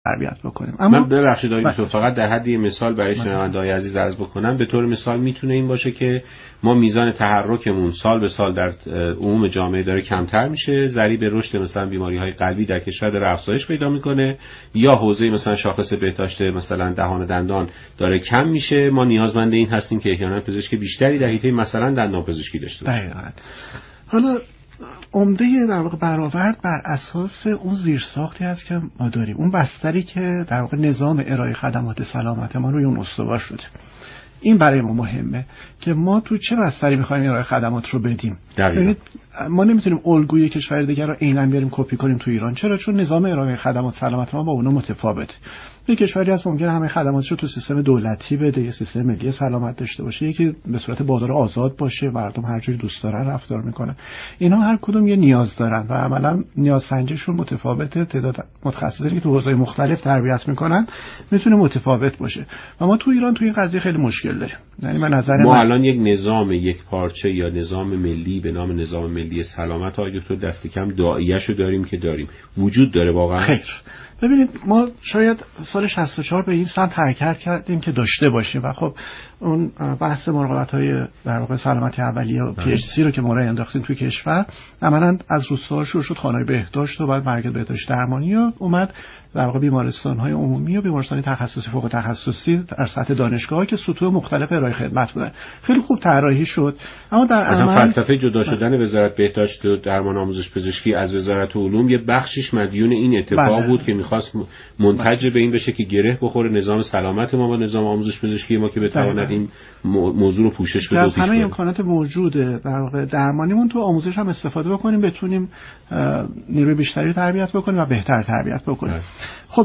تربیت بکنیم. اما من ببخشید آقای دکتر فقط در حد مثال برای شنونده‌های عزیز عرض بکنم. به طور مثال میتونه این باشه که ما میزان تحرکمون سال به سال در عموم جامعه داره کمتر میشه، ضریب رشد مثلا بیماری‌های قلبی در کشور داره افزایش پیدا میکنه، یا حوزه مثلا شاخص بهداشت مثلا دهان و دندان داره کم میشه. ما نیازمند این هستیم که احیانا پزشک بیشتری در حیطه مثلا دندان پزشکی داشته باشیم. دقیقاً. حالا عمده در واقع برآورد بر اساس اون زیرساختی هست که ما داریم، اون بستری که در واقع نظام ارائه خدمات سلامت ما روی اون استوار شده. این برای ما مهمه که ما تو چه بستری می‌خوایم ارائه خدمات رو بدیم. یعنی ما نمیتونیم الگوی کشور دیگر رو عیناً بیاریم کپی کنیم تو ایران. چرا؟ چون نظام ارائه خدمات سلامت ما با اونها متفاوته. یک کشوری هست ممکنه همه خدماتش رو تو سیستم دولتی بده، یا سیستم ملی سلامت داشته باشه، یکی به صورت بازار آزاد باشه، مردم هر جوری دوست دارن رفتار میکنن. اینا هر کدوم یه نیاز دارن و عملاً نیاز سنجیشون متفاوته. تعداد متخصصینی که تو حوزه‌های مختلف تربیت میکنن میتونه متفاوت باشه و ما تو ایران تو این قضیه خیلی مشکل داریم. یعنی من نظر ما الان یک نظام یک پارچه یا نظام ملی به نام نظام ملی سلامت آقای دکتر دست کم داعیه‌شو داریم که داریم وجود داره واقعا؟ خیر. ببینید ما شاید سال 64 به این سمت حرکت کردیم که داشته باشیم و خب اون بحث مراقبت‌های در واقع سلامتی اولیه و PHC رو که ما را انداختیم توی کشور، عملاً از روستاها شروع شد خانه‌های بهداشت و بعد مرکز بهداشت درمانی و اومد در واقع بیمارستان‌های عمومی و بیمارستان تخصصی فوق تخصصی در سطح دانشگاه‌ها که سطوح مختلف ارائه خدمت بودن. خیلی خوب طراحی شد، اما در عمل فلسفه جدا شدن وزارت بهداشت و درمان آموزش پزشکی از وزارت علوم یه بخشش مدیون این اتفاق بود که می‌خواست منتج به این بشه که گره بخوره نظام سلامت ما و نظام آموزش پزشکی ما که بتواند این موضوع رو پوشش بده. از همه امکانات موجوده در واقع درمانیمون تو آموزش هم استفاده بکنیم، بتونیم نیروی بیشتری تربیت بکنیم و بهتر تربیت بکنیم. خب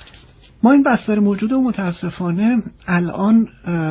ما این بستر موجوده و متاسفانه الان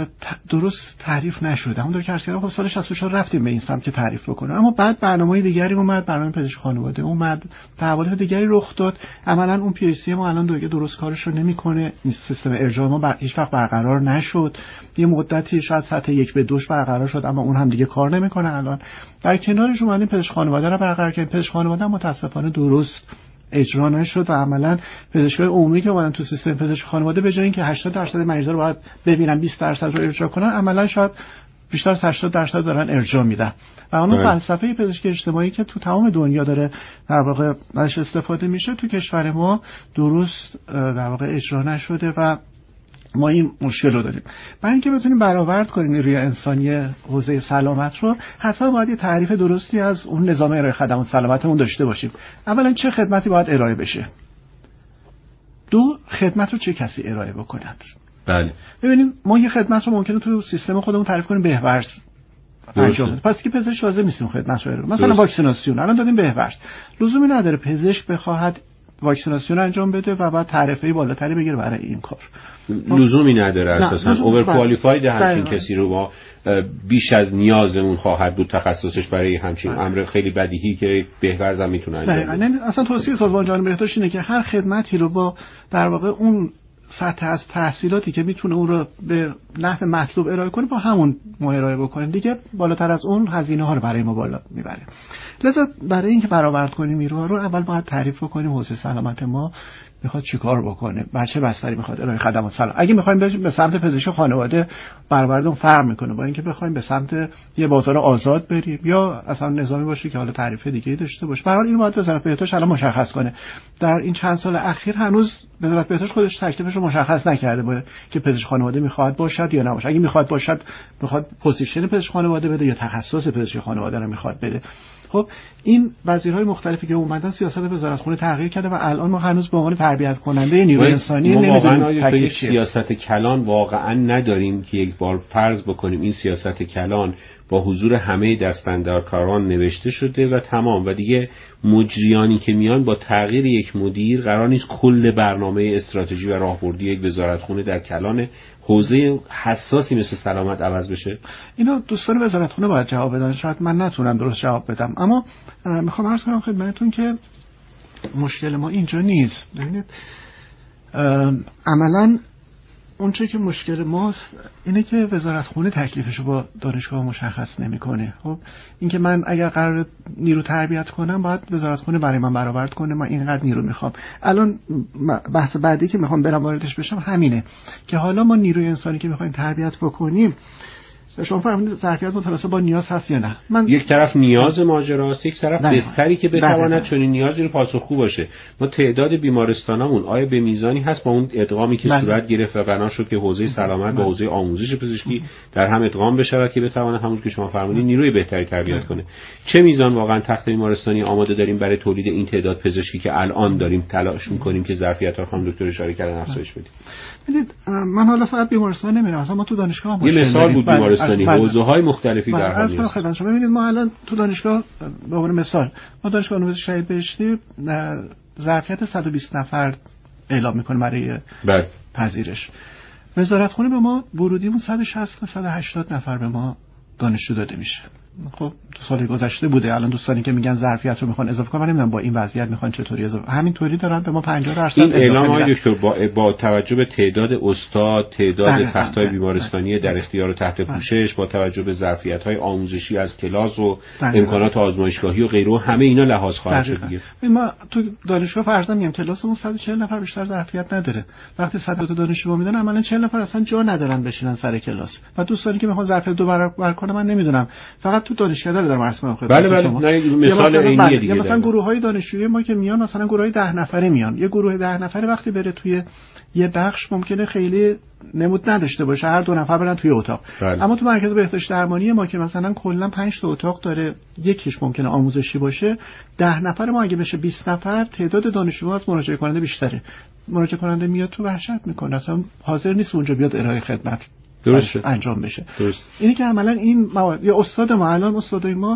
درست تعریف نشده. همونطور که عرض کردم خب سال 64 رفتیم به این سمت که تعریف بکنیم، اما بعد برنامه‌های دیگری اومد، برنامه پزشک خانواده اومد، تحولات دیگری رخ داد. عملاً اون PHC ما الان دیگه درست کارش رو نمی‌کنه، سیستم ارجاع ما هیچ وقت برقرار نشد. یه مدتی شاید سطح 1 به 2 برقرار شد اما اون هم دیگه کار نمی‌کنه. الان در کنارش اومدیم پزشک خانواده رو برقرار کردیم. پزشک خانواده متاسفانه درست اجرا نشد و عملاً پزشکای عمومی که اومدن تو سیستم پزشک خانواده به جای اینکه 80% مریضا رو باید ببینن 20% رو ارجاع کنن، عملاً شاید بیشتر از 80% دارن ارجاع میدن. و اون فلسفه پزشکی اجتماعی که تو تمام دنیا داره در واقع ازش استفاده میشه تو کشور ما درست در واقع اجرا نشده و ما این مشکل رو داریم. برای اینکه بتونیم برآورد کنیم نیروی انسانی حوزه سلامت رو، حتما باید یه تعریف درستی از اون نظام ارائه خدمات سلامتمون داشته باشیم. اولا چه خدمتی باید ارائه بشه؟ دو، خدمت رو چه کسی ارائه بکند؟ بله. ببینید ما یه خدمت رو ممکنه تو سیستم خودمون تعریف کنیم بهورز انجام بده. پس که پزشک لازم نیست خدمت رو ارائه. مثلا واکسیناسیون الان دادیم بهورز. لزومی نداره پزشک بخواهد واکسیناسیون انجام بده و بعد تعرفه بالاتری بگیره برای این کار. لزومی نداره اساسا. اوور کوالیفاید همچین کسی رو با بیش از نیازمون خواهد بود تخصصش برای همچین امر خیلی بدیهی که بهورز هم میتونه انجام بده. اصلا توصیه سازمان جهانی بهداشت اینه که هر خدمتی رو با در واقع اون سطح از تحصیلاتی که میتونه اون رو به نحو مطلوب ارائه کنه با همون ما ارائه بکنیم. دیگه بالاتر از اون هزینه ها رو برای ما بالا میبره. لذا برای اینکه برآورد کنیم نیروها رو اول باید تعریف کنیم حوزه سلامت ما میخواد چیکار بکنه، بر چه بستری میخواد ارائه خدمات سلامت. اگه میخوایم به سمت پزشکی خانواده برآوردون فرق میکنه با اینکه بخوایم به سمت یه بازار آزاد بریم یا اصلا نظامی باشه که حالا تعریف دیگه داشته باشه. به هر حال این باید وزارت بهداشت الان مشخص کنه. در این چند سال اخیر هنوز وزارت بهداشت خودش تکلیفش رو مشخص نکرده باشه که پزشک خانواده میخواد باشد یا نباشه. اگه میخواد باشد میخواد پوزیشن پزشک خانواده بده یا تخصص پزشک خانواده رو میخواد بده. خب این وزیرهای مختلفی که اومدن سیاست وزارتخونه تغییر کرده و الان ما هنوز به عنوان تربیت کننده نیروی انسانی نمیدونیم یک سیاست کلان واقعا نداریم که یک بار فرض بکنیم این سیاست کلان با حضور همه دستبندرکاران نوشته شده و تمام و دیگه مجریانی که میان با تغییر یک مدیر قرار نیست کل برنامه استراتژی و راهبردی یک وزارتخونه در کلان حوزه حساسی مثل سلامت عوض بشه. اینا دوستان وزارتخونه باید جواب بدن، شاید من نتونم درست جواب بدم، اما میخوام عرض کنم خدمتتون که مشکل ما اینجا نیست. ببینید عملاً اون چه که مشکل ماست اینه که وزارتخونه تکلیفشو با دانشگاه مشخص نمیکنه. خب اینکه من اگر قرار نیرو تربیت کنم باید وزارتخونه برای من برآورد کنه من اینقدر نیرو میخوام. الان بحث بعدی که میخوام برم واردش بشم همینه که حالا ما نیروی انسانی که میخوایم تربیت بکنیم، شما فرمودید ظرفیت متناسب با نیاز هست یا نه؟ من یک طرف نیاز ماجراست، یک طرف بستری که بتواند چنین نیازی رو پاسخگو باشه. ما تعداد بیمارستانامون آیا به میزانی هست با اون ادغامی که صورت گرفت و بنا شد که حوزه سلامت با حوزه آموزش پزشکی در هم ادغام بشه که بتواند همون که شما فرمودید نیروی بهتری تربیت کنه؟ چه میزان واقعا تخت بیمارستانی آماده داریم برای تولید این تعداد پزشکی که الان داریم تلاش می‌کنیم که ظرفیت‌ها خانم دکتر اشاره کردن افزایش بدیم؟ ببینید من حالا فقط بیمارستان نمیرم، مثلا ما تو دانشگاه هم یه مثال بود بیمارستانی حوزه‌های مختلفی در حال است. شما ببینید ما الان تو دانشگاه به عنوان مثال ما دانشگاه نوروز شهید بهشتی ظرفیت 120 نفر اعلام میکنه برای پذیرش. وزارتخونه به ما ورودیمون 160 تا 180 نفر به ما دانشجو داده میشه. خب تو سال گذشته بوده. الان دوستانی که میگن ظرفیت رو میخوان اضافه کنن، من نمیدونم با این وضعیت میخوان چطوری اضافه. همینطوری دارن به ما 50% این اعلام های دکتر با توجه به تعداد استاد، تعداد تخت‌های بیمارستانی در اختیار و تحت پوشش، با توجه به ظرفیت‌های آموزشی از کلاس و امکانات آزمایشگاهی و غیره، همه اینا لحاظ خواهد شد دیگه. ما تو دانشگاه فرضاً میگم کلاسمون 140 نفر بیشتر ظرفیت نداره. وقتی 100 تا دانشجو میدن عملاً 40 نفر اصلا جا ندارن بشینن سر کلاس. و دوستانی که میخوان ظرفیت دو برابر کنن من نمیدونم. فقط تو دانشگاه دارم عرض می‌کنم. بله مثال عینیه دیگه. مثلا گروه‌های دانشجویی ما که میان مثلا گروه‌های 10 نفره میان. یه گروه 10 نفره وقتی بره توی یه بخش ممکنه خیلی نمود نداشته باشه، هر دو نفر برن توی اتاق. اما تو مرکز بهداشت درمانی ما که مثلا کلا 5 تا اتاق داره، یکیش ممکنه آموزشی باشه، 10 نفر ما اگه بشه 20 نفر تعداد دانشجوها از مراجعه کننده بیشتره. مراجعه کننده میاد تو وحشت میکنه، اصلا حاضر نیست اونجا بیاد ارائه خدمت درست انجام بشه. درست. اینی که عملا این یا استاد ما الان استادای ما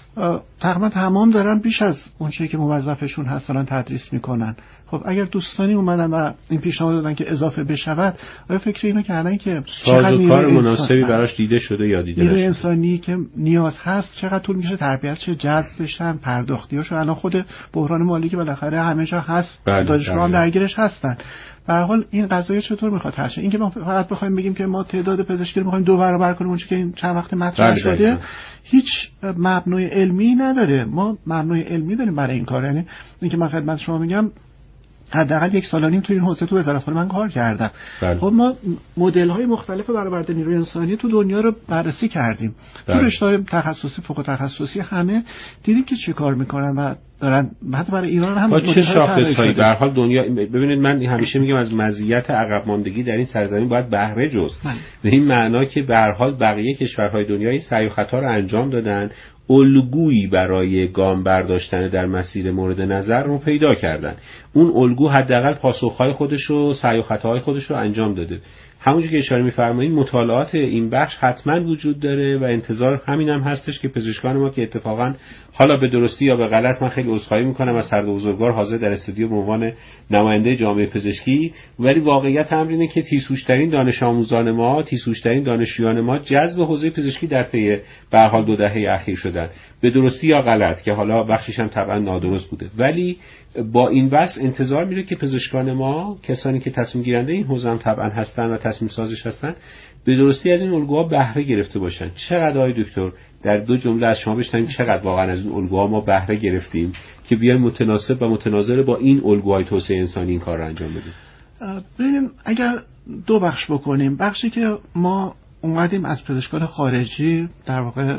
تقریبا تمام دارن بیش از اون چیزی که موظفشون هستن تدریس میکنن. خب اگر دوستانی اومدن و این پیشنهاد دادن که اضافه بشود، آیا فکر اینو کردن که سازوکار مناسبی براش دیده شده یا دیده نشده؟ نیروی انسانی که نیاز هست چقدر طول میشه تربیتش، جذب بشن، پرداختیاشو الان خود بحران مالی که بالاخره همه جا هست، دانشجوها هم درگیرش هستن. به هر حال این قضایا چطور میخواد حل شه؟ اینکه ما فقط بخوایم بگیم که ما تعداد پزشکی رو میخوایم 2 برابر کنیم، اون چیزی که این چند وقت مطرح شده هیچ مبنای علمی نداره. ما مبنای علمی داریم برای این کار. یعنی اینکه من خدمت شما میگم حداقل 1 سال و نیم تو این حوزه تو وزارتخونه من کار کردم. خب ما مدل‌های مختلف برآورده نیروی انسانی تو دنیا رو بررسی کردیم. تو رشته‌های تخصصی، فوق تخصصی همه دیدیم که چه کار میکنن و دارن. حتی برای ایران هم با چه شاخص‌هایی به هر حال دنیا. ببینید من همیشه میگم از مزیت عقب ماندگی در این سرزمین باید بهره جست. به این معنا که به هر حال بقیه کشورهای دنیا این سعی و خطا رو انجام دادن، الگویی برای گام برداشتن در مسیر مورد نظر رو پیدا کردن. اون الگو حداقل پاسخ‌های خودش رو، سعی و خطاهای خودش رو انجام داده. همونجوری که اشاره می‌فرمایید مطالعات این بخش حتما وجود داره و انتظار همین هم هستش که پزشکان ما که اتفاقا حالا به درستی یا به غلط، من خیلی عذرخواهی می‌کنم از سرد بزرگوار حاضر در استودیو به عنوان نماینده جامعه پزشکی، ولی واقعیت امر اینه که تیزهوش‌ترین دانش آموزان ما، تیزهوش‌ترین دانشجویان ما جذب حوزه پزشکی در طی به هر حال 2 دهه اخیر شدن، به درستی یا غلط، که حالا بخشش هم طبعا نادرست بوده. ولی با این وضع انتظار میره که پزشکان ما، کسانی که تصمیم گیرنده این حوزه هم طبعا هستن و تصمیم سازش هستن، به درستی از این الگوها بهره گرفته باشن. چقدر آقای دکتر در 2 جمله از شما بشنویم چقدر واقعا از این الگوها ما بهره گرفتیم که بیایم متناسب و متناظر با این الگوهای توسعه انسانی این کار رو انجام بدیم؟ ببینیم اگر 2 بخش بکنیم، بخشی که ما اومدیم از پزشکان خارجی در واقع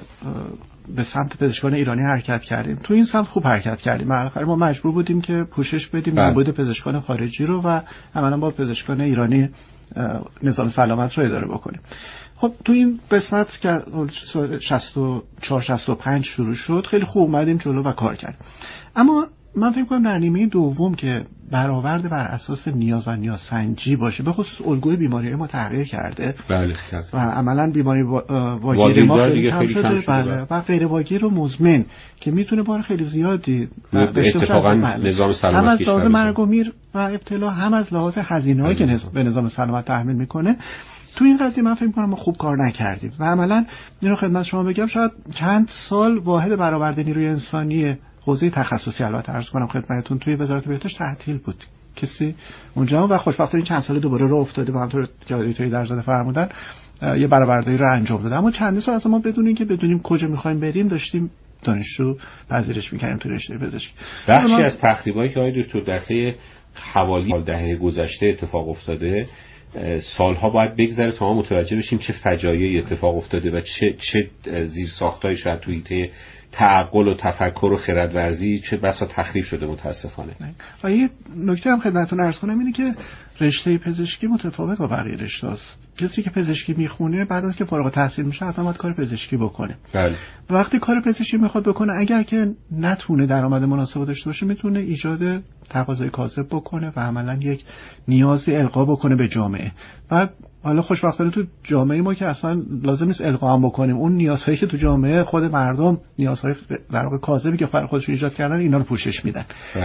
به سمت پزشکان ایرانی حرکت کردیم، تو این سمت خوب حرکت کردیم. بالاخره ما مجبور بودیم که پوشش بدیم نبود پزشکان خارجی رو و عملاً با پزشکان ایرانی نظام سلامت رو اداره بکنیم. خب تو این قسمت که 64 65 شروع شد خیلی خوب اومدیم جلو و کار کردیم. اما من فکر کنم در نیمه دوم که برآورده بر اساس نیاز و نیازسنجی باشه، به خصوص الگوی بیماری ما تغییر کرده. بله. و عملاً بیماری واگیر ما خیلی کم شده. بله. و غیر واگیر و مزمن که میتونه بار خیلی زیادی اتفاقاً نظام سلامت هم از لحاظ مرگ و میر و ابتلا، هم از لحاظ هزینه‌ای که به نظام سلامت تحمیل میکنه. تو این قضیه من فکر می‌کنم ما خوب کار نکردیم و عملاً اینو خدمت شما بگم شاید چند سال واحد برآورده نیروی انسانی حوزه تخصصی، البته عرض کنم خدمتتون، توی وزارت بهداشت تعطیل بود. کسی اونجا و خوشبختانه این چند سال دوباره راه افتاده. به همونطور که آقای درزاده فرمودن یه برآوردی رو انجام داده. اما چند سال اصلا ما بدونیم کجا می‌خوایم بریم داشتیم دانشجو پذیرش می‌کردیم تو رشته پزشکی. بخشی از تخریبایی که آقای دکتر در طی حوالی دهه گذشته اتفاق افتاده سالها باید بگذره تا ما متوجه بشیم چه فجایعی اتفاق افتاده و چه زیرساختایی شاید توی ایته تعقل و تفکر و خردورزی چه بسا تخریب شده متاسفانه. و یه نکته هم خدمتتون عرض کنم اینه که رشته پزشکی متفاوت با بقیه رشته‌هاست. کسی که پزشکی میخونه بعد از که فارغ التحصیل میشه حتما باید کار پزشکی بکنه. بله. وقتی کار پزشکی میخواد بکنه اگر که نتونه درآمد مناسب داشته باشه میتونه ایجاد تقاضای کاذب بکنه و عملاً یک نیازی القا بکنه به جامعه. و حالا خوشبختانه تو جامعه ما که اصلا لازم نیست القا هم بکنیم، اون نیازهایی که تو جامعه خود مردم نیازهای در واقع کاذبی که خودشون ایجاد کردن اینا رو پوشش میدن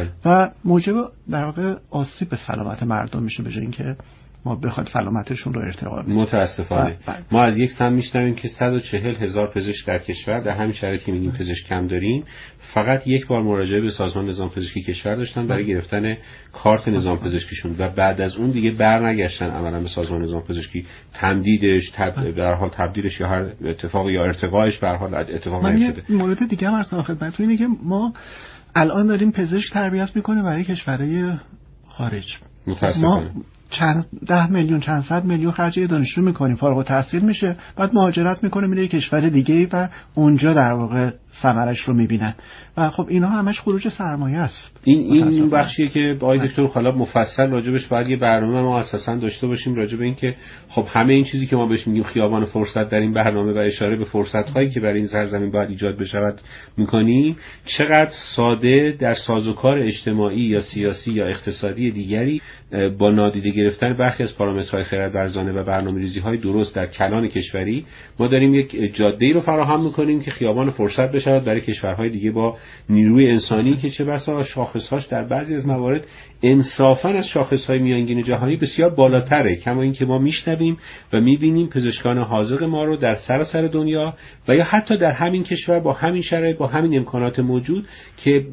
و موجب در واقع آسیب به سلامت مردم میشه به جای اینکه ما بخوایم سلامتشون رو ارتقا بدیم. متاسفانه ما از یک سمت میشنویم که 140,000 پزشک در کشور در همین شرایطی که میگیم پزشک کم داریم فقط یک بار مراجعه به سازمان نظام پزشکی کشور داشتن برای گرفتن کارت نظام پزشکیشون و بعد از اون دیگه برنگشتن عملا به سازمان نظام پزشکی تمدیدش در حال تبدیلش یا هر اتفاقی یا ارتقاش به هر حال اتفاق نیفتاده. مورد دیگه هم اصلا خدمتتون اینه که ما الان داریم پزشک تربیت میکنیم برای کشورهای خارج. متاسفانه چند 10 میلیون چند صد میلیون خرج دانشجو میکنیم فارغ التحصیل میشه بعد مهاجرت میکنه میره کشور دیگه و اونجا در واقع ثمرش رو میبینن و خب اینا همش خروج سرمایه است. این بخشیه که آقای دکتر حالا مفصل راجبش باید یه برنامه ما اساسا داشته باشیم راجب این که خب همه این چیزی که ما بهش میگیم خیابان فرصت در این برنامه و اشاره به فرصت‌هایی که برای این سرزمین باید ایجاد بشود میکنیم چقدر ساده در سازوکار اجتماعی یا سیاسی یا اقتصادی دیگری با نادیده گرفتن برخی از پارامترهای خردورزانه و برنامه‌ریزی‌های درست در کلان کشوری ما داریم یک جاده‌ای رو فراهم می‌کنیم که خیابان فرصت بشود برای کشورهای دیگه با نیروی انسانی که چه بسا شاخص‌هاش در بعضی از موارد انصافاً از شاخص‌های میانگین جهانی بسیار بالاتره، کما اینکه ما میشنویم و می‌بینیم پزشکان حاذق ما رو در سراسر دنیا و یا حتی در همین کشور با همین شرایط با همین امکانات موجود که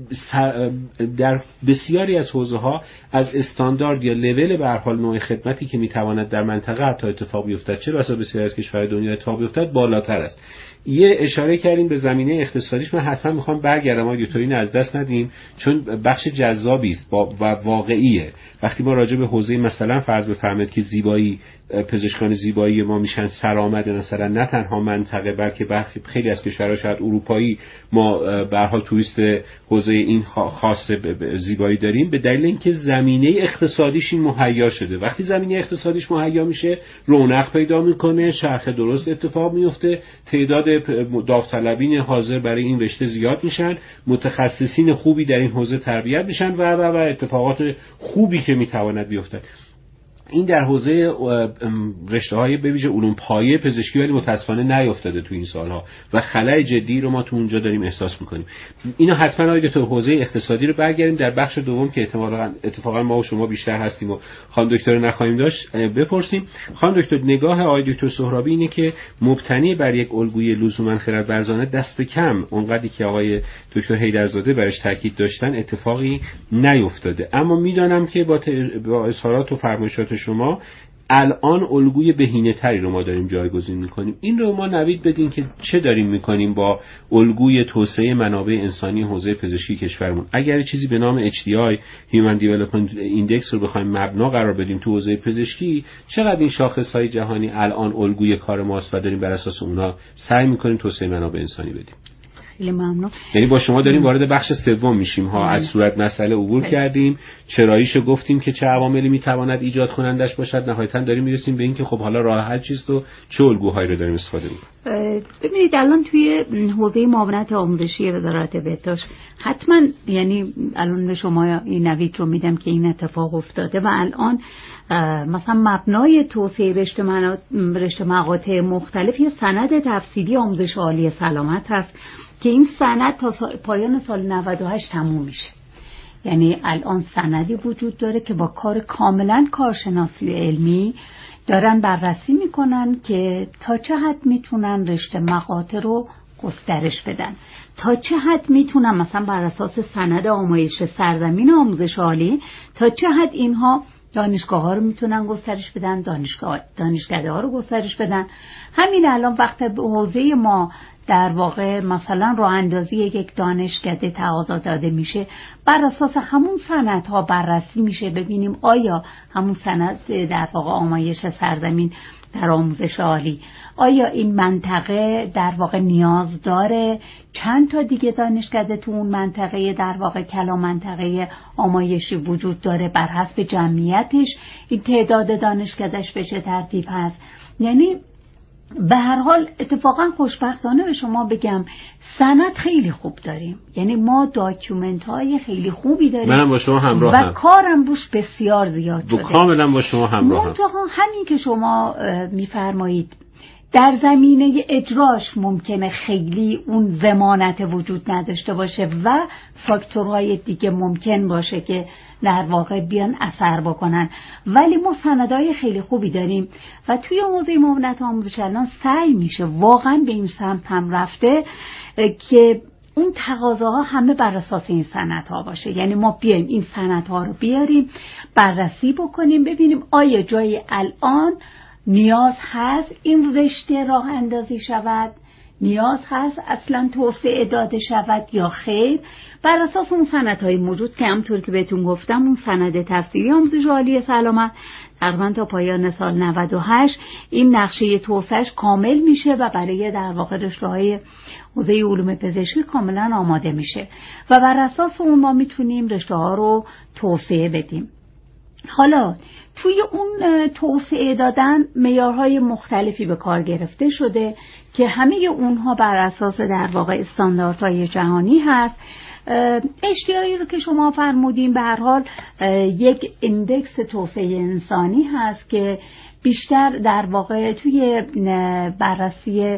در بسیاری از حوزه‌ها از استاندارد یا لول به هر حال نوع خدمتی که میتواند در منطقه حتی اتفاق بیفتد چه بسا بسیاری از کشورهای دنیا اتفاق بیفتد بالاتر است. یه اشاره کردیم به زمینه اقتصادیش، من حتما میخوام برگردم آقای دکتر اینو از دست ندیم چون بخش جذابی است و واقعیه. وقتی ما راجع به حوزه مثلا فرض بفرمایید که زیبایی پزشکان زیبایی ما میشن سرآمد مثلا نه تنها منطقه بلکه خیلی از کشورها شاید اروپایی ما به هر حال توریست حوزه این خاص زیبایی داریم به دلیل اینکه زمینه اقتصادیش این مهیا شده. وقتی زمینه اقتصادیش مهیا میشه رونق پیدا میکنه، چرخ درست اتفاق میفته، تعداد داوطلبین حاضر برای این رشته زیاد میشن، متخصصین خوبی در این حوزه تربیت میشن و اتفاقات خوبی که میتواند بیفتد. این در حوزه رشته‌های به ویژه علوم پایه پزشکی ولی متاسفانه نیافتاده تو این سالها و خلأ جدی رو ما تو اونجا داریم احساس می‌کنیم. اینو حتما آید تو حوزه اقتصادی رو برگردیم در بخش دوم که اتفاقا ما و شما بیشتر هستیم و خانم دکتر نخواهیم داشت بپرسیم. خانم دکتر نگاه آقای دکتر سهرابی اینه که مبتنی بر یک الگوی لزوما خردورزانه دست به کم اونقدری که آقای دکتر حیدرزاده برش تاکید داشتن اتفاقی نیافتاده، اما میدانم که با اظهارات و فرمایشات شما الان الگوی بهینه‌تری رو ما داریم جایگزین می‌کنیم. این رو ما نوید بدین که چه داریم می‌کنیم با الگوی توسعه منابع انسانی حوزه پزشکی کشورمون. اگر چیزی به نام HDI Human Development Index رو بخوایم مبنا قرار بدیم تو حوزه پزشکی، چقدر این شاخص‌های جهانی الان الگوی کار ماست و داریم بر اساس اونها سعی می‌کنیم توسعه منابع انسانی بدیم. خیلی ممنون. یعنی با شما داریم وارد بخش سوم میشیم ها. از صورت مسئله عبور کردیم، چراییشو گفتیم که چه عواملی میتواند ایجاد کنندش باشد، نهایتا داریم میرسیم به این که خب حالا راه حل چیست و چه الگوهایی رو داریم استفاده می‌کنیم. ببینید الان توی حوزه معاونت آموزشی وزارت بهداشت حتما یعنی الان به شما این نوید رو میدم که این اتفاق افتاده و الان مثلا مبنای توسعه رشته مقاطع مختلف یه سند تفصیلی آموزش عالی سلامت هست که این سند تا پایان سال 98 تموم میشه. یعنی الان سندی وجود داره که با کار کاملا کارشناسی علمی دارن بررسی میکنن که تا چه حد میتونن رشته مقاطع رو گسترش بدن. تا چه حد میتونن مثلا بر اساس سند آمایش سرزمین آموزش عالی، تا چه حد اینها دانشگاه ها رو میتونن گسترش بدن، دانشکده ها رو گسترش بدن. همین الان وقت به حوزه ما در واقع مثلا راه اندازی یک دانشکده تقاضا داده میشه، بر اساس همون سندها بررسی میشه ببینیم آیا همون سند در واقع آمایش سرزمین در آموزش عالی، آیا این منطقه در واقع نیاز داره چند تا دیگه دانشکده تو اون منطقه در واقع کلا منطقه آمایشی وجود داره، بر حسب جمعیتش این تعداد دانشکدهش به چه ترتیب هست. یعنی به هر حال اتفاقا خوشبختانه به شما بگم سند خیلی خوب داریم، یعنی ما داکیومنت های خیلی خوبی داریم. منم با شما همراهم و کارم روش بسیار زیاد شده. کاملا با شما همراهم. منتها همین که شما میفرمایید در زمینه اجراش ممکنه خیلی اون ضمانت وجود نداشته باشه و فاکتورهای دیگه ممکن باشه که در واقع بیان اثر بکنن، ولی ما سندهای خیلی خوبی داریم و توی حوزه معاونت آموزش الان سعی میشه واقعا به این سمت هم رفته که اون تقاضاها همه بر اساس این سندها باشه. یعنی ما بیایم این سندها رو بیاریم بررسی بکنیم ببینیم آیا جای الان نیاز هست این رشته راه اندازی شود، نیاز هست اصلا توسعه داده شود یا خیر، بر اساس اون سندهای موجود که همونطور که بهتون گفتم اون سند تفسیری آموزش عالی سلامت تقریبا تا پایان سال 98 این نقشه توسعهش کامل میشه و برای در واقع رشته‌های حوزه علوم پزشکی کاملا آماده میشه و بر اساس اون ما میتونیم رشته‌ها رو توسعه بدیم. حالا توی اون توسعه دادن معیارهای مختلفی به کار گرفته شده که همه اونها بر اساس در واقع استانداردهای جهانی هست. HDI رو که شما فرمودین به هر حال یک اندکس توسعه انسانی هست که بیشتر در واقع توی بررسی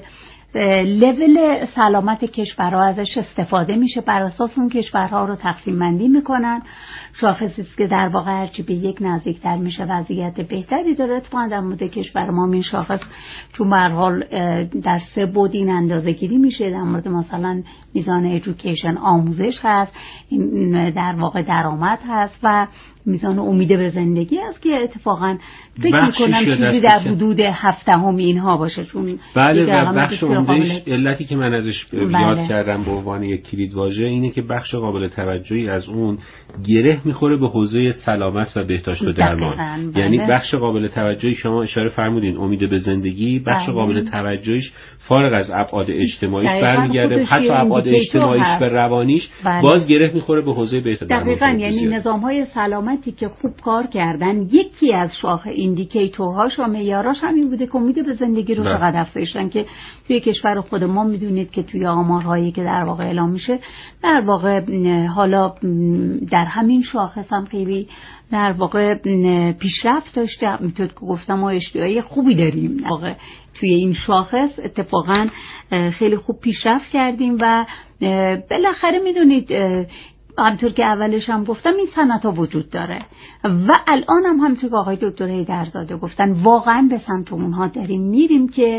لول سلامت کشورها ازش استفاده میشه، بر اساس اون کشورها رو تقسیم بندی میکنن. شاخصی است که در واقع هرچی به یک نزدیکتر میشه وضعیت بهتری داره. اتفاقا در مورد کشور ما این شاخص چون به هر حال در 3 بعد این اندازه‌گیری میشه، در مورد مثلا میزان ایژوکیشن آموزش هست، این در واقع درآمد هست و میزان امید به زندگی است که اتفاقا فکر میکنم چیزی در حدود 7 اینها باشه. چون بله و بخش عمدهش علتی که من ازش یاد کردم به عنوان یک کلیدواژه اینه که بخش قابل توجهی از اون گره میخوره به حوزه سلامت و بهداشت و درمان. یعنی بخش قابل توجهی شما اشاره فرمودین امید به زندگی، بخش قابل توجهیش فارغ از ابعاد اجتماعیش برمیگرده، حتی ابعاد اجتماعیش و روانیش باز گره میخوره به حوزه بهداشت و درمان. دقیقاً یعنی نظام‌های سلامتی که خوب کار کردن یکی از شاخه ایندیکیتورهاش و معیاراش همین بوده که امید به زندگی رو چقدر افزایشن که توی کشور خود ما میدونید که توی آمارهایی که در واقع اعلام میشه در واقع حالا در همین شاخص هم خیلی در واقع پیشرفت داشته. میتونید که گفتم ما اشتیاقی خوبی داریم در واقع توی این شاخص اتفاقا خیلی خوب پیشرفت کردیم و بالاخره میدونید همونطور که اولش هم گفتم این سندها وجود داره و الان هم همونطور که آقای دکتر حیدرزاده گفتن واقعا به سمت اونها داریم میریم که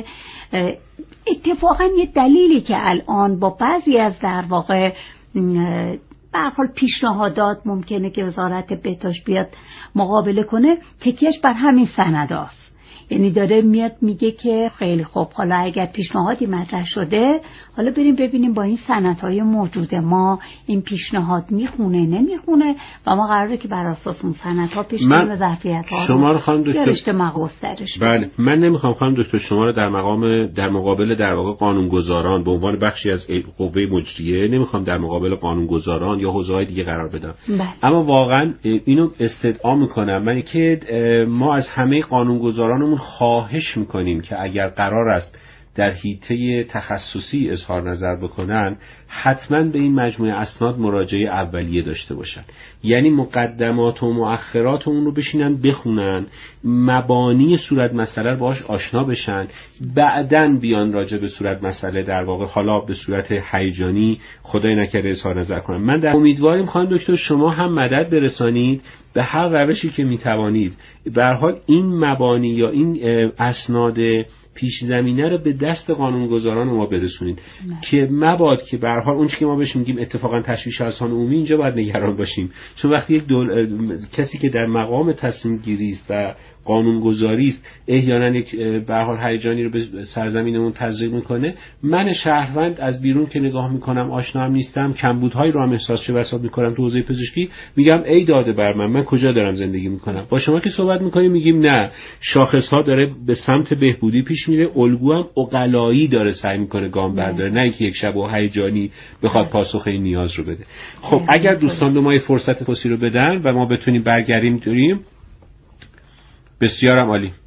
اتفاقا یه دلیلی که الان با بعضی از در واقع به هر حال پیشنهادات ممکنه که وزارت بهداشت بیاد مقابله کنه تکیهش بر همین سنداست. یعنی داره میاد میگه که خیلی خوب حالا اگر پیشنهادی مطرح شده حالا بریم ببینیم با این سندهای موجود ما این پیشنهاد میخونه نمیخونه و ما قراره که بر اساس اون سندها پیش کنیم ظرفیت‌ها شما رو خانم دکتر اجتماع گسترش. بله من نمیخوام خانم دکتر شما رو در مقابل در واقع قانونگذاران به عنوان بخشی از قوه مجریه نمیخوام در مقابل قانونگذاران یا حوزه‌های دیگه قرار بدم. اما واقعا اینو استدعا میکنم من که ما از همه قانونگذارانمون خواهش میکنیم که اگر قرار است در حیطه تخصصی اظهار نظر بکنن حتما به این مجموعه اسناد مراجعه اولیه داشته باشن. یعنی مقدمات و مؤخرات اون رو بشینن بخونن، مبانی صورت مسئله رو باهاش آشنا بشن، بعدن بیان راجع به صورت مسئله در واقع حالا به صورت هیجانی خدای نکرده اظهار نظر کنن. من در امیدواریم خانم دکتر شما هم مدد برسانید به هر روشی که میتوانید. به هر حال این مبانی یا این اسناد پیش زمینه رو به دست قانونگذاران ما برسونید که مباد که به هر حال اون چیزی که ما بهش میگیم اتفاقا تشویش اذهان عمومی، اینجا باید نگران باشیم، چون وقتی یک کسی که در مقام تصمیم گیری است و قانونگذاری است احیانا یک به هر حال هیجانی رو به سرزمینمون تزریق میکنه، من شهروند از بیرون که نگاه میکنم آشنا هم نیستم، کمبودهایی رو هم احساس چه بساط میکنم تو حوزه پزشکی، میگم ای داده بر من کجا دارم زندگی میکنم. با شما که صحبت میکنیم میگیم نه، شاخصها داره به سمت بهبودی پیش میره، الگو هم عقلایی داره سعی میکنه گام برداره، نه اینکه یک شب و هیجانی بخواد پاسخ این نیاز رو بده. خب اگر دوستان به ما فرصت توصیه رو بدن و ما بتونیم برگردیم داریم، بسیارم عالی.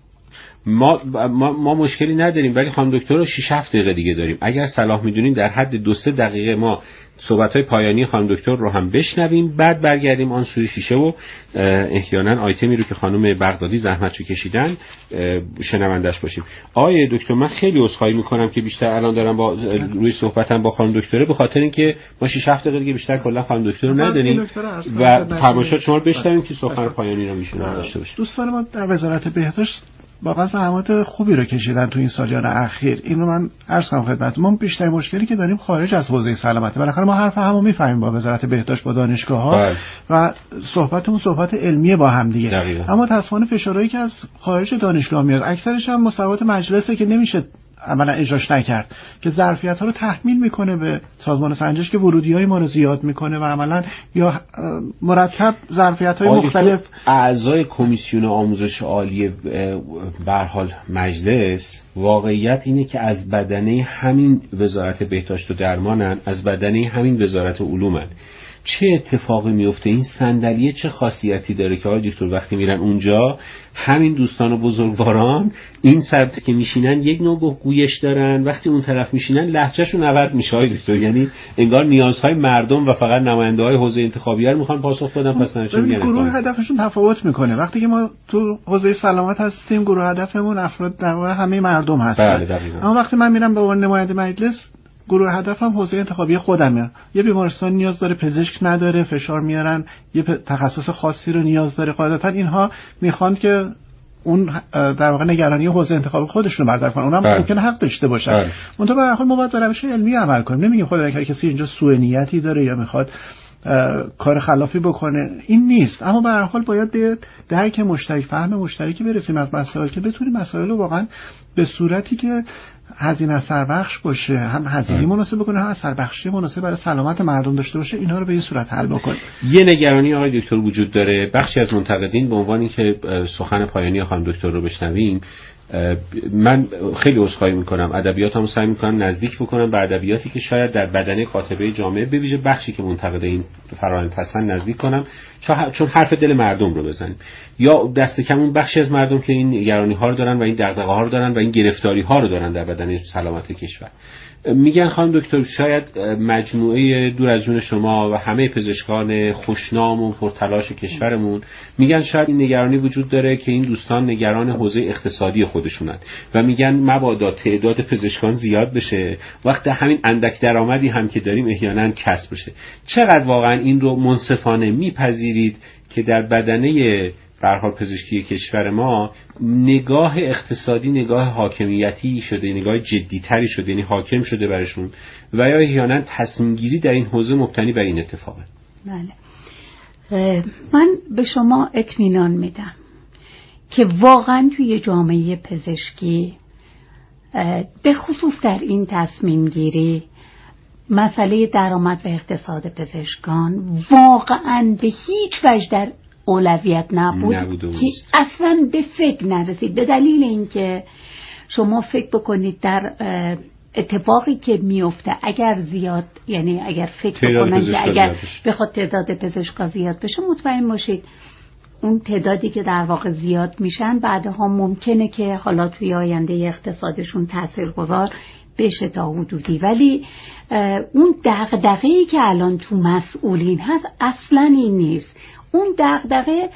ما مشکلی نداریم، ولی خانم دکتر رو 6-7 دقیقه دیگه داریم. اگر صلاح میدونین در حد 2-3 دقیقه ما صحبت‌های پایانی خانم دکتر رو هم بشنویم، بعد برگردیم آن سوی شیشه و احیانا آیتمی رو که خانم بغدادی زحمتشو کشیدن شنوندش باشیم. آقای دکتر من خیلی عذرخواهی میکنم که بیشتر الان دارم با روی صحبتم با خانم دکتره، به خاطر اینکه ما 6-7 دقیقه دیگه بیشتر کلا خانم دکتر رو نداریم و فرمایشات شما رو بشنویم که سخن پایانی رو میشونه داشته باشیم. دوستان ما در وزارت بهداشت واقعا زحمات خوبی رو کشیدن تو این سالیان اخیر. این رو من عرض کنم خدمتتون، ما بیشتر مشکلی که داریم خارج از حوزه سلامت. بالاخره ما حرف همو میفهمیم با وزارت بهداشت، با دانشگاه‌ها و صحبتمون صحبت علمیه با هم دیگه. اما متأسفانه فشارهایی که از خارج دانشگاه میاد اکثرش هم مصوبات مجلسه که نمیشه عملا اجراش نکرد، که ظرفیت‌ها رو تحمیل میکنه به سازمان سنجش که ورودی‌های ما رو زیاد میکنه و عملا یا مرتب ظرفیت‌های مختلف. اعضای کمیسیون آموزش عالی به هر حال مجلس، واقعیت اینه که از بدنه همین وزارت بهداشت و درمانن، از بدنه همین وزارت علومن. چه اتفاقی میفته؟ این صندلیه چه خاصیتی داره که آقای دکتر وقتی میرن اونجا همین دوستان و بزرگواران این سمت که میشینن یک نوع گویش دارن، وقتی اون طرف میشینن لهجهشون عوض میشه آقای دکتر، یعنی انگار نیازهای مردم و فقط نماینده‌های حوزه انتخابیه رو میخوان پاسخ بدن. پس نمیشه گروه هدفشون تفاوت میکنه. وقتی که ما تو حوزه سلامت هستیم گروه هدفمون افراد در واقع همه مردم هستن. اما وقتی من میرم به عنوان نماینده مجلس، گروه هدفم حوزه انتخابی خودمه. یه بیمارستان نیاز داره پزشک نداره، فشار میارن، یه تخصص خاصی رو نیاز داره، قاعدتا اینها میخوان که اون در واقع نگرانی حوزه انتخابی خودشون رو برطرف کنن. اونم ممکنه حق داشته باشن. منتها به هر حال ما باید به روش علمی عمل کنیم. نمیگیم خدا نکنه کسی اینجا سوء نیتی داره یا میخواد کار خلافی بکنه، این نیست. اما به هر حال باید به درک مشترک، فهم مشترکی برسیم از مسائل که بتونیم مسائل رو واقعا به صورتی که هزینه اثربخش باشه، هم هزینه مناسب بکنه، هم اثربخشی مناسب برای سلامت مردم داشته باشه، اینا رو به این صورت حل بکنه. یه نگرانی آقای دکتر وجود داره، بخشی از منتقدین به عنوان اینکه سخن پایانی خانم دکتر رو بشنویم، من خیلی عذرخواهی میکنم، ادبیاتمو سعی میکنم نزدیک بکنم به ادبیاتی که شاید در بدنه قاطبه جامعه به ویژه بخشی که منتقد این فرآیند هستن نزدیک کنم، چون حرف دل مردم رو بزنیم، یا دست کم اون بخشی از مردم که این نگرانی ها رو دارن و این دغدغه ها رو دارن و این گرفتاری ها رو دارن در بدنه سلامت کشور. میگن خانم دکتر شاید مجموعه دور از جون شما و همه پزشکان خوشنام و پرتلاش کشورمون میگن شاید این نگرانی وجود داره که این دوستان نگران حوزه اقتصادی خودشونن و میگن مبادا تعداد پزشکان زیاد بشه، وقت همین اندک درآمدی هم که داریم احیانا کسب بشه. چقدر واقعا این رو منصفانه میپذیرید که در بدنه به هر حال پزشکی کشور ما نگاه اقتصادی نگاه حاکمیتی شده، نگاه جدی‌تری شده، یعنی حاکم شده برشون، و یا احیانا تصمیم گیری در این حوزه مبتنی بر این اتفاقه؟ بله، من به شما اطمینان میدم که واقعا توی جامعه پزشکی به خصوص در این تصمیم گیری مسئله درآمد و اقتصاد پزشکان واقعا به هیچ وجه در اولویت نبود که اصلا به فکر نرسید، به دلیل اینکه شما فکر بکنید در اتفاقی که میفته اگر زیاد، یعنی اگر فکر بکنن که اگر بخواد تعداد پزشکا زیاد بشه، مطمئن باشید اون تعدادی که در واقع زیاد میشن بعدها ممکنه که حالا توی آینده اقتصادشون تاثیرگذار بشه تا حدودی، ولی اون دغدغه‌ای که الان تو مسئولین هست اصلا این نیست. اون دغدغه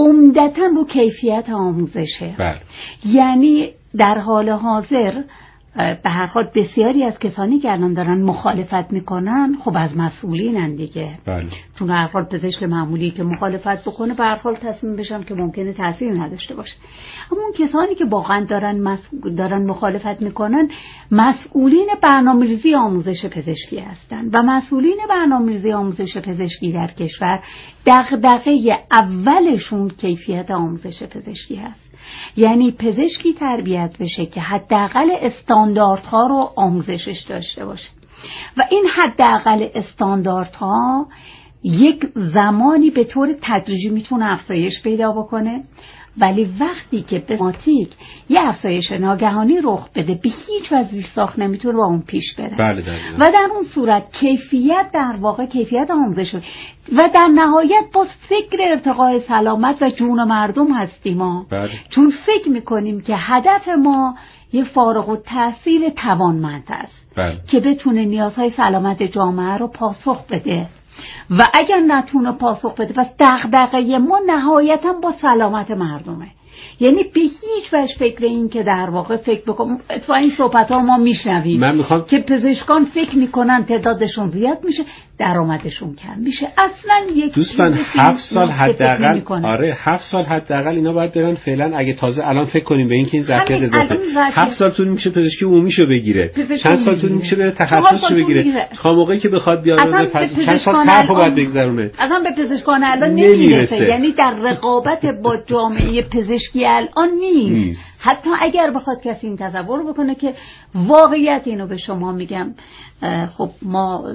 عمدتاً رو کیفیت آموزشه. بله. یعنی در حال حاضر به هر حال بسیاری از کسانی که الان دارن مخالفت میکنن خب از مسئولینن دیگه. بله. چون هر حال پزشک معمولی که مخالفت بکنه به هر حال تصمیم بشن که ممکنه تاثیر نداشته باشه. اما اون کسانی که واقعا دارن مخالفت میکنن مسئولین برنامه‌ریزی آموزش پزشکی هستن و مسئولین برنامه‌ریزی آموزش پزشکی در کشور دغدغه اولشون کیفیت آموزش پزشکی هست. یعنی پزشکی تربیت بشه که حداقل استانداردها رو آموزشش داشته باشه و این حداقل استانداردها یک زمانی به طور تدریجی میتونه افزایش پیدا بکنه، ولی وقتی که به اتوماتیک یه افزایش ناگهانی رخ بده به هیچ وجه زیرساخت نمیتونه با اون پیش بره. بله و در اون صورت کیفیت در واقع کیفیت آموزش و در نهایت باز فکر ارتقای سلامت و جون مردم هستیم ما. بله. چون فکر میکنیم که هدف ما یه فارغ التحصیل توانمند است. بله. که بتونه نیازهای سلامت جامعه رو پاسخ بده و اگر نتونه پاسخ بده پس دغدغه ما نهایتا با سلامت مردمه. یعنی به هیچ وجه فکر این که در واقع فکر بکنم اتفاقا این صحبت ها ما میشنویم که پزشکان فکر میکنن تعدادشون زیاد میشه درآمدشون کم میشه. اصلا یک دوستان 7 سال حداقل 7 سال حداقل اینا باید برن فعلا. اگه تازه الان فکر کنیم به این که این ظرفیت اضافه 7 سال طول میشه پزشکی عمومیشو بگیره، چند سال طول میشه بره تخصصشو بگیره، تا موقعی که بخواد بیاد چند سال صرف باید بگذرونه. اصلا به پزشکان الان نمیرسه. یعنی در رقابت با جامعه پزشکی الان نیست. حتی اگر بخواد کسی این تصور بکنه که واقعیت اینو به شما میگم، خب ما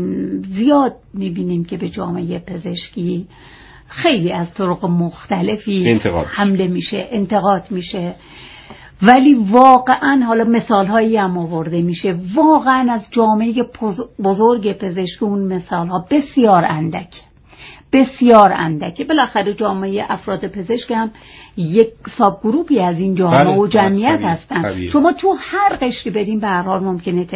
زیاد میبینیم که به جامعه پزشکی خیلی از طرق مختلفی حمله میشه، انتقاد میشه، ولی واقعا حالا مثال هایی هم آورده میشه واقعا از جامعه بزرگ پزشکی اون مثال ها بسیار اندکه. بالاخره جامعه افراد پزشک هم یک ساب گروپی از این جامعه و جمعیت هستن. شما تو هر قشری بریم به هر حال ممکنه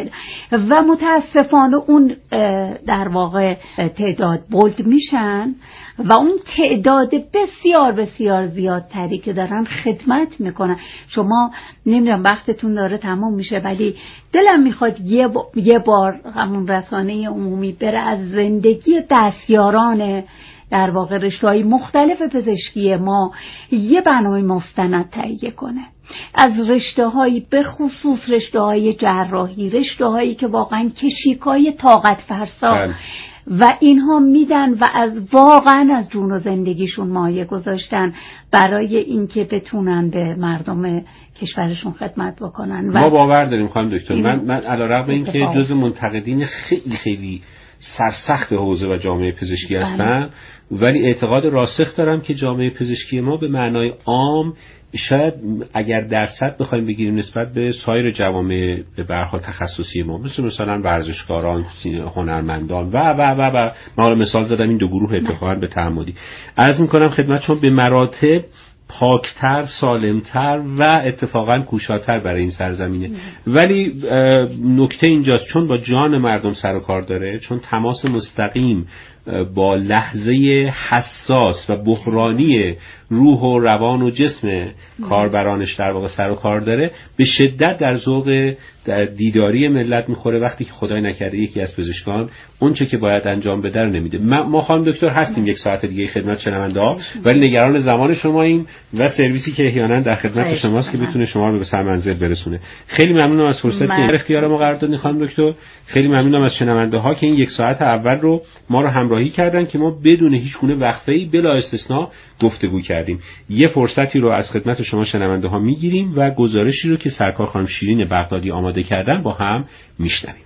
و متاسفانه اون در واقع تعداد بولد میشن و اون تعداد بسیار بسیار زیادتری که دارن خدمت میکنن. شما نمیدونم وقتتون داره تمام میشه ولی دلم میخواد یه بار همون رسانه عمومی بره از زندگی دستیاران در واقع رشته‌های مختلف پزشکی ما یه برنامه مستند تهیه کنه از رشته‌های به خصوص رشته‌های جراحی، رشته‌هایی که واقعا کشیکای طاقت فرسا و اینها میدن و واقعا از جون و زندگیشون مایه گذاشتن برای اینکه بتونن به مردم کشورشون خدمت بکنن. ما باور داریم خانم دکتر. من علیرغم اینکه جز منتقدین خیلی خیلی سرسخت حوزه و جامعه پزشکی هستم، ولی اعتقاد راسخ دارم که جامعه پزشکی ما به معنای عام شاید اگر درصد بخوایم بگیریم نسبت به سایر جوامع به هر حال تخصصی ما، مثلا ورزشکاران، هنرمندان و ما مثال زدم این دو گروه اتفاقا به تعمدی عرض می‌کنم خدمت شما، به مراتب پاکتر، سالمتر و اتفاقا کوشاتر برای این سرزمینه. ولی نکته اینجاست چون با جان مردم سر و کار داره، چون تماس مستقیم با لحظه حساس و بحرانی روح و روان و جسم کاربرانش در واقع سر و کار داره، به شدت در ذوق دیداری ملت میخوره وقتی که خدای نکرده یکی از پزشکان اون چه که باید انجام بده رو نمیده. ما خانم دکتر هستیم یک ساعت دیگه خدمت شنونده‌ها، ولی نگران زمان شما این و سرویسی که احیانا در خدمت شماست که بتونه شما رو به سر منزل برسونه. خیلی ممنونم از فرصتی که در اختیار ما قرار دادین خانم دکتر. خیلی ممنونم از شنونده‌ها که این یک ساعت اول رو ما رو همراهی کردن که ما بدون هیچ گونه وقفه‌ای بلا استثناء گفتگو کردیم. یه فرصتی رو از خدمت شما شنونده‌ها میگیریم و گزارشی رو که سرکار خانم شیرین بغدادی آماده کردن با هم میشنویم.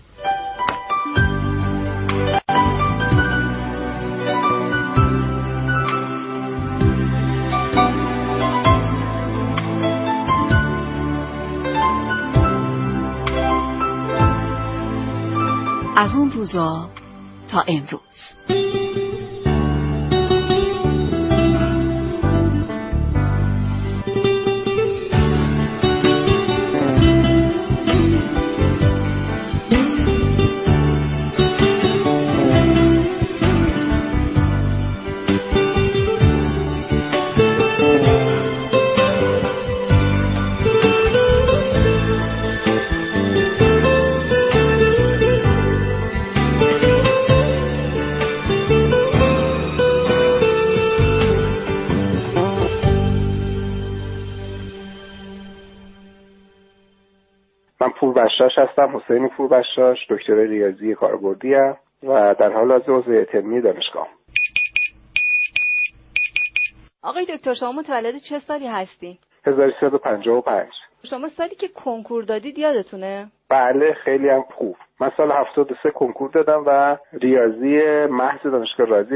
از اون روزا تا امروز. من پوربشاش هستم، حسین پوربشاش، دکترای ریاضی کاربردی ام و در حال حاضر عضو هیئت علمی دانشگاه. آقای دکتر شما متولد چه سالی هستی؟ 1355. شما سالی که کنکور دادید یادتونه؟ بله خیلی هم خوب. من سال 73 کنکور دادم و ریاضی محض دانشگاه رازی